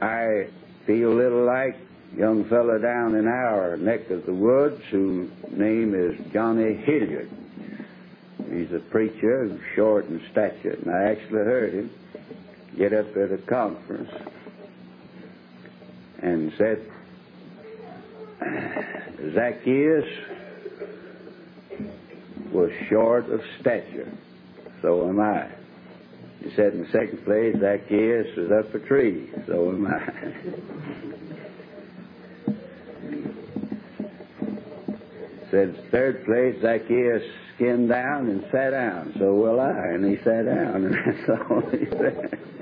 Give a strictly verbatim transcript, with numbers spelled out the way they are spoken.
I feel a little like a young fella down in our neck of the woods whose name is Johnny Hilliard. He's a preacher, short in stature, and I actually heard him get up at a conference and said, Zacchaeus was short of stature, so am I. He said in the second place, Zacchaeus was up a tree, so am I. Said third place, Zacchaeus skinned down and sat down, so will I. And he sat down, and that's all he said.